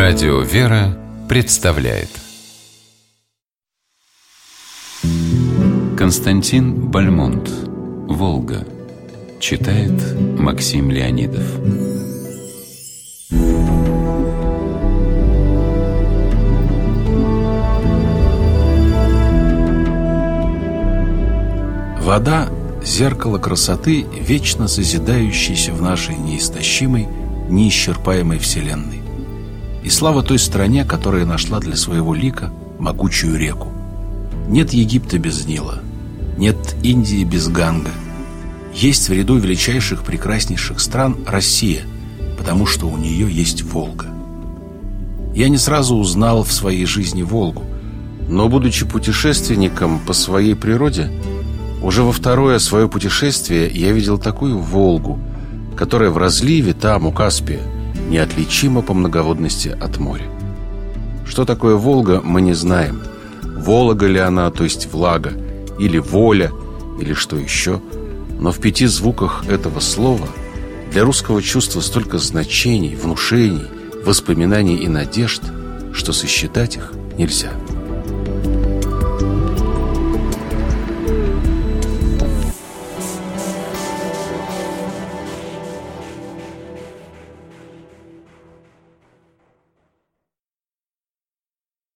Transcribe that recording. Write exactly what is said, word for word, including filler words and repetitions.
Радио «Вера» представляет Константин Бальмонт «Волга». Читает Максим Леонидов. Вода – зеркало красоты, вечно созидающейся в нашей неистощимой, неисчерпаемой вселенной. И слава той стране, которая нашла для своего лика могучую реку. Нет Египта без Нила, нет Индии без Ганга. Есть в ряду величайших, прекраснейших стран Россия, потому что у нее есть Волга. Я не сразу узнал в своей жизни Волгу, но, будучи путешественником по своей природе, уже во второе свое путешествие я видел такую Волгу, которая в разливе там, у Каспия, неотличима по многоводности от моря. Что такое Волга, мы не знаем. Волога ли она, то есть влага, или воля, или что еще. Но в пяти звуках этого слова для русского чувства столько значений, внушений, воспоминаний и надежд, что сосчитать их нельзя.